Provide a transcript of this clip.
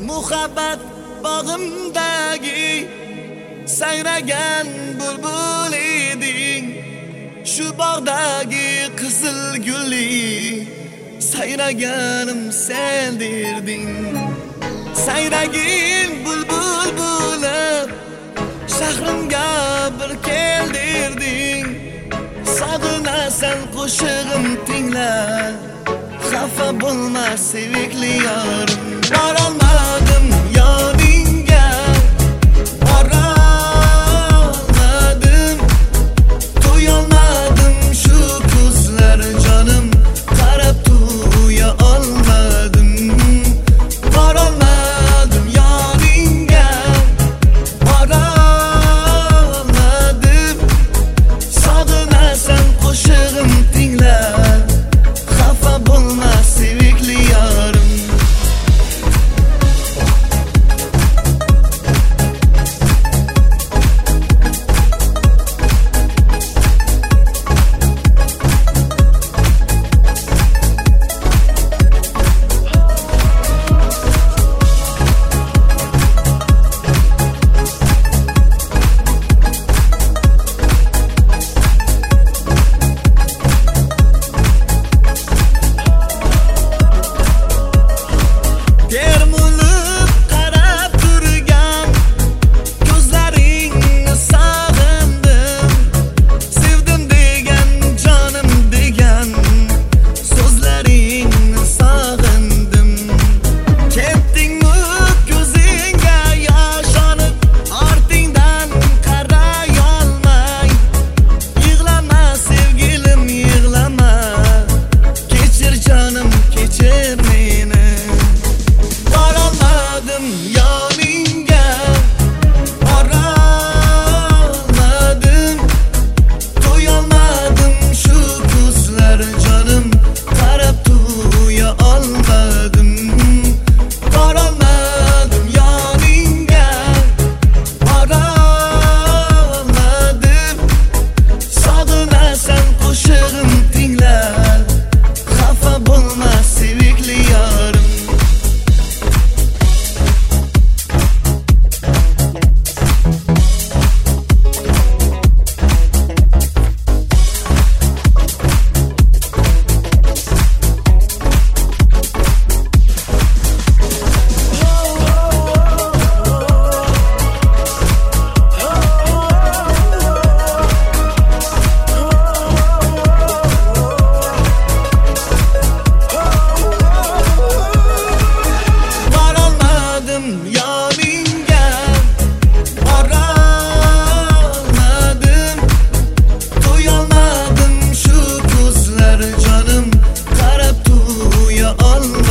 muhabbat bog'imdagi sayragan bulbul eding. Shu bog'dagi qizil gulli sayraganim sen derding. Sayragin bulbul bo'lib shahrimga bir kel derding. Sog'inasan qo'shig'im tingla, xafa bo'lma sevikli yorim. Borolmadim yoningga, borolmadim, to'yolmadim shu ko'zlar jonim, qarab to'ya olmadim. Borolmadim yoningga, borolmadim, sog'inasan qo'shig'im tingla, xafa bo'lma sevikli yorim. All